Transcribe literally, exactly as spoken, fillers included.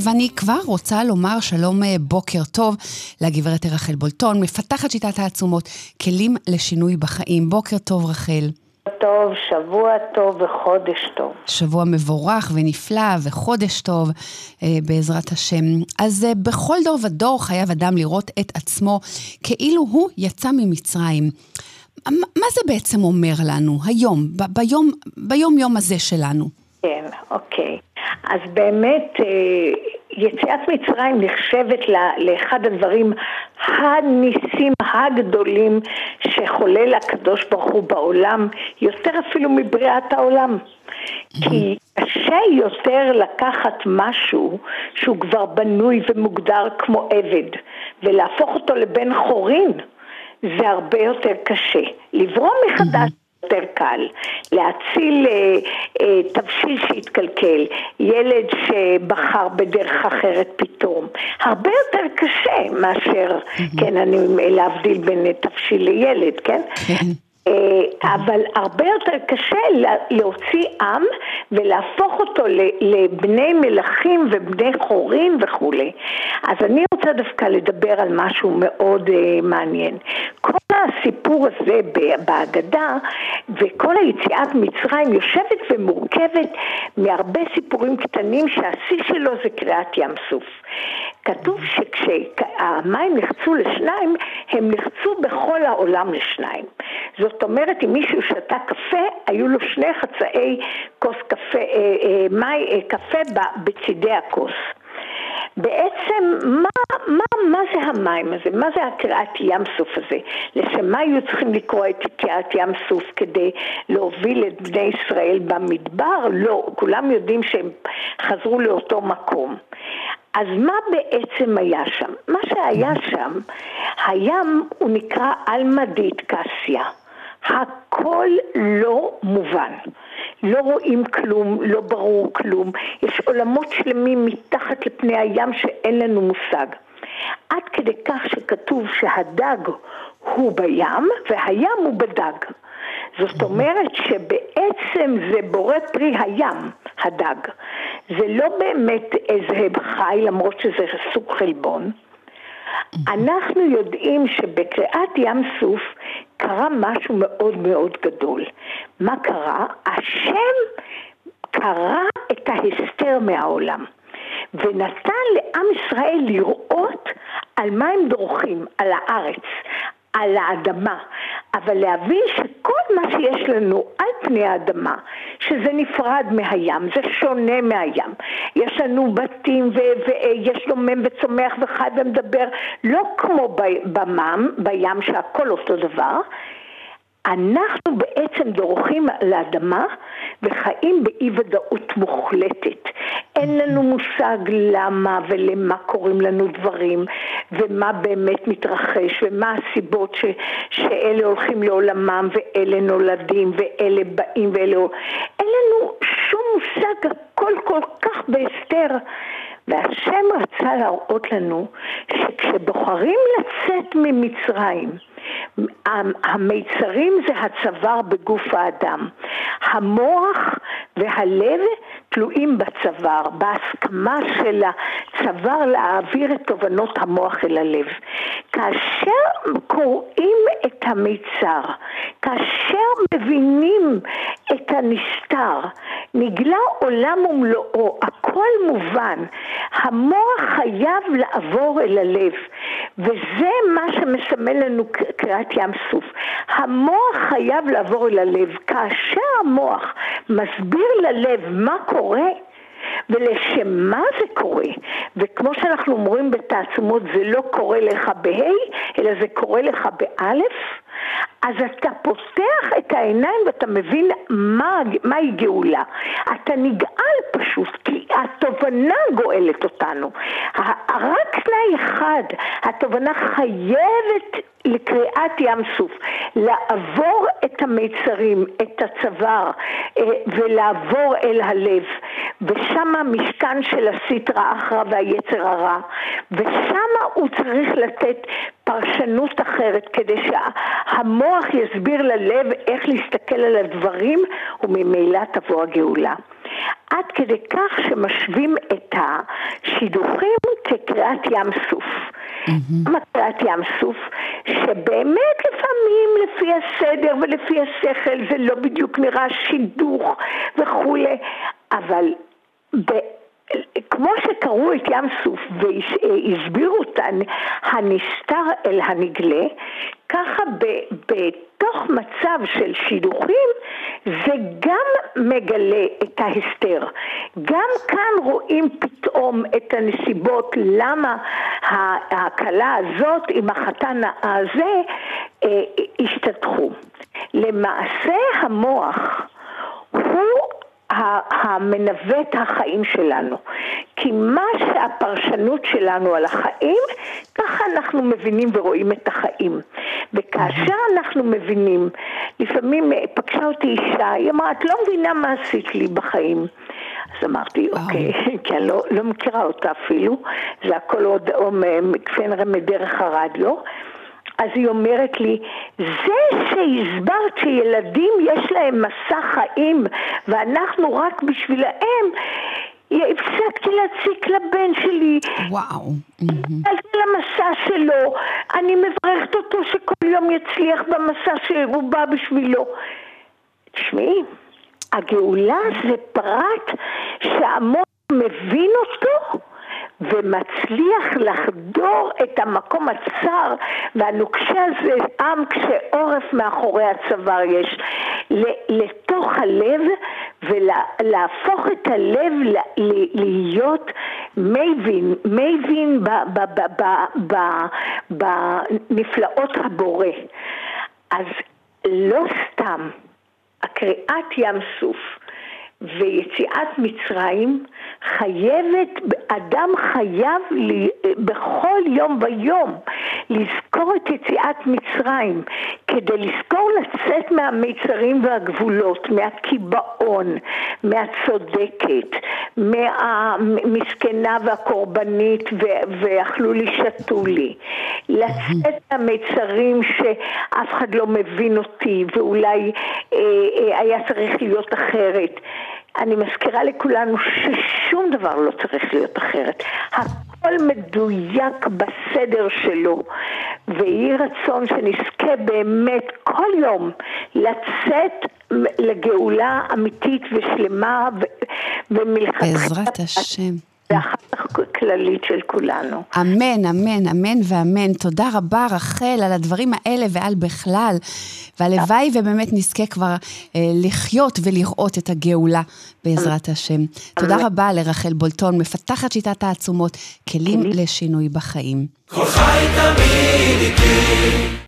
ואני כבר רוצה לומר שלום בוקר טוב לגברת רחל בולטון, מפתחת שיטת העצומות, כלים לשינוי בחיים. בוקר טוב רחל. טוב, שבוע טוב וחודש טוב. שבוע מבורך ונפלא וחודש טוב בעזרת השם. אז בכל דור ודור חייב אדם לראות את עצמו כאילו הוא יצא ממצרים. מה זה בעצם אומר לנו היום, ב- ביום, ביום יום הזה שלנו? כן, אוקיי. אז באמת יציאת מצרים נחשבת לאחד הדברים הניסים הגדולים שחולל הקדוש ברוך הוא בעולם, יותר אפילו מבריאת העולם. כי קשה יותר לקחת משהו שהוא כבר בנוי ומוגדר כמו עבד, ולהפוך אותו לבן חורין, זה הרבה יותר קשה. לברום מחדש יותר קל, להציל אה, אה, תבשיל שהתקלקל, ילד שבחר בדרך אחרת פתאום, הרבה יותר קשה מאשר, mm-hmm. כן, אני להבדיל בין תבשיל לילד, כן? אבל הרבה יותר קשה להוציא עם ולהפוך אותו לבני מלכים ובני חורים וכו'. אז אני רוצה דווקא לדבר על משהו מאוד מעניין. כל הסיפור הזה בהגדה וכל היציאת מצרים יושבת ומורכבת מהרבה סיפורים קטנים שהשיא שלו זה קריעת ים סוף. כתוב שכשהמים נחצו לשניים, הם נחצו בכל העולם לשניים. זאת אומרת, אם מישהו שתה קפה, היו לו שני חצאי כוס קפה, אה, אה, מי, אה, קפה בצדי הכוס. בעצם, מה, מה, מה זה המים הזה? מה זה הקריאת ים סוף הזה? לשם מה היו צריכים לקרוא את קריאת ים סוף כדי להוביל את בני ישראל במדבר? לא, כולם יודעים שהם חזרו לאותו מקום. אז מה בעצם היה שם? מה שהיה שם, הים הוא נקרא אלמדית קסיה. הכל לא מובן. לא רואים כלום, לא ברור כלום. יש עולמות שלמים מתחת לפני הים שאין לנו מושג. עד כדי כך שכתוב שהדג הוא בים והים הוא בדג. זאת אומרת שבעצם זה בורא פרי הים, הדג. זה לא באמת איזה חי, למרות שזה סוג חלבון. אנחנו יודעים שבקריאת ים סוף קרה משהו מאוד מאוד גדול. מה קרה? השם קרא את ההסתר מהעולם, ונתן לעם ישראל לראות על מה הם דורכים, על הארץ, על האדמה, אבל להבין שכל מה שיש לנו על פני האדמה, שזה נפרד מהים, זה שונה מהים. יש לנו בתים ויש לו מם וצומח וחי ומדבר, לא כמו במם, בים שהכל אותו דבר. אנחנו בעצם דורכים על האדמה וחיים באי ודאות מוחלטת. אין לנו מושג למה ולמה קוראים לנו דברים ומה באמת מתרחש ומה הסיבות ש, שאלה הולכים לעולמם ואלה נולדים ואלה באים ואלה... אין לנו שום מושג, הכל כל כך בהסתר. והשם רצה להראות לנו שכשבוחרים לצאת ממצרים, המיצרים זה הצוואר בגוף האדם. המוח והלב תלויים בצוואר, בהסכמה של הצוואר להעביר את תובנות המוח אל הלב. כאשר קוראים את המיצר, כאשר מבינים את הנסתר, נגלה עולם ומלואו, הכל מובן. המוח חייב לעבור אל הלב, וזה מה שמסמל לנו קריאת ים סוף. המוח חייב לעבור אל הלב. כאשר המוח מסביר ללב מה קורה ולשם מה זה קורה, וכמו שאנחנו אומרים בתעצומות, זה לא קורה לך בהי, אלא זה קורה לך באלף, אז אתה פותח את העיניים ואתה מבין מה, מהי גאולה. אתה נגאל פשוט, כי התובנה גואלת אותנו. רק תנאי אחד, התובנה חייבת לקריאת ים סוף, לעבור את המיצרים, את הצוואר, ולעבור אל הלב, ושם המשכן של הסטרא אחרא והיצר הרע, ושם הוא צריך לתת פרשנות אחרת, כדי שהמוח יסביר ללב איך להסתכל על הדברים, וממילא תבוא הגאולה. עד כדי כך שמשווים את השידוכים כקריאת ים סוף. מה קריאת ים סוף? שבאמת לפעמים לפי הסדר ולפי השכל זה לא בדיוק נראה שידוך וכו', אבל ב... כמו שקראו את ים סוף והסבירו אותן הנסתר אל הנגלה, ככה ב- בתוך מצב של שידוכים זה גם מגלה את ההסתר. גם כאן רואים פתאום את הנסיבות למה ההקלה הזאת עם החתן הזה אה, השתתחו. למעשה המוח הוא המנווט החיים שלנו, כי מה שהפרשנות שלנו על החיים, ככה אנחנו מבינים ורואים את החיים. וכאשר אנחנו מבינים, לפעמים פגשה אותי אישה, היא אמרה, את לא מבינה מה עשית לי בחיים. אז אמרתי, אוקיי, כי אני לא, לא מכירה אותה אפילו, זה הכל עוד כנראה מדרך הרדיו. אז היא אומרת לי, זה שהסברת שילדים יש להם מסע חיים ואנחנו רק בשבילהם, הפסקתי להציק לבן שלי. וואו. על המסע שלו, אני מברכת אותו שכל יום יצליח במסע שהוא בא בשבילו. תשמעי, הגאולה זה פרט שהמון מבין אותו, ומצליח לחדור את המקום הצר והנוקשה הזה, עם כשעורף מאחורי הצוואר יש, לתוך הלב, ולהפוך את הלב להיות מבין, מבין בנפלאות הבורא. אז לא סתם הקריאת ים סוף ויציאת מצרים חייבת, אדם חייב לי, בכל יום ויום לזכור את יציאת מצרים, כדי לזכור לצאת מהמיצרים והגבולות, מהקיבעון, מהצודקת, מהמסכנה והקורבנית ואכלו לי שתו לי, לצאת מהמיצרים שאף אחד לא מבין אותי ואולי אה, אה, היה צריך להיות אחרת. אני מזכירה לכולנו ששום דבר לא צריך להיות אחרת. הכל מדויק בסדר שלו, ויהי רצון שנזכה באמת כל יום לצאת לגאולה אמיתית ושלמה ומלכתחילה. בעזרת השם. ואחת כללית של כולנו. אמן, אמן, אמן ואמן. תודה רבה רחל על הדברים האלה ועל בכלל. והלוואי ובאמת נזכה כבר אה, לחיות ולראות את הגאולה בעזרת השם. תודה רבה לרחל בולטון, מפתחת שיטת העצומות, כלים לשינוי בחיים. כל חי תמיד איתי.